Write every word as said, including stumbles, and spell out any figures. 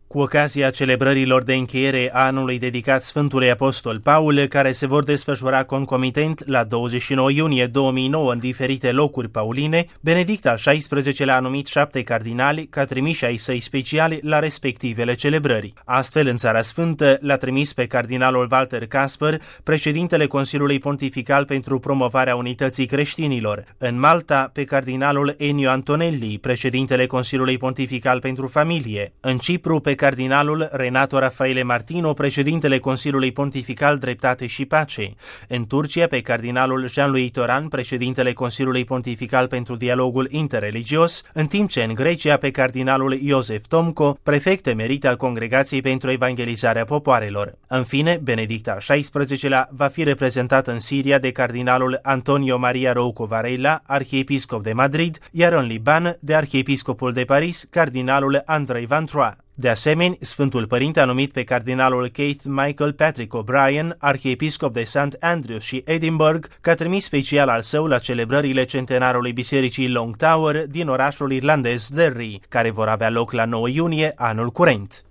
Cu ocazia celebrărilor de încheiere a anului dedicat Sfântului Apostol Paul, care se vor desfășura concomitent la douăzeci și nouă iunie două mii nouă în diferite locuri pauline, Benedict al șaisprezecelea a numit șapte cardinali ca trimiși ai săi speciali la respectivele celebrări. Astfel, în Țara Sfântă, l-a trimis pe cardinalul Walter Kasper, președintele Consiliului Pontifical pentru promovarea unității creștinilor; în Malta, pe cardinalul Ennio Antonelli, președintele Consiliului Pontifical pentru familie; în Cipru, pe cardinalul Renato Raffaele Martino, președintele Consiliului Pontifical Dreptate și Pace; în Turcia, pe cardinalul Jean-Louis Toran, președintele Consiliului Pontifical pentru Dialogul Interreligios, în timp ce în Grecia, pe cardinalul Iosef Tomco, prefect emerit al Congregației pentru Evangelizarea Popoarelor. În fine, Benedict al șaisprezecelea va fi reprezentat în Siria de cardinalul Antonio Maria Rouco Varela, arhiepiscop de Madrid, iar în Liban de arhiepiscopul de Paris, cardinalul Andrei Van Troyes. De asemenea, Sfântul Părinte a numit pe cardinalul Keith Michael Patrick O'Brien, arhiepiscop de Saint Andrews și Edinburgh, ca trimis special al său la celebrările centenarului Bisericii Long Tower din orașul irlandez Derry, care vor avea loc la nouă iunie anul curent.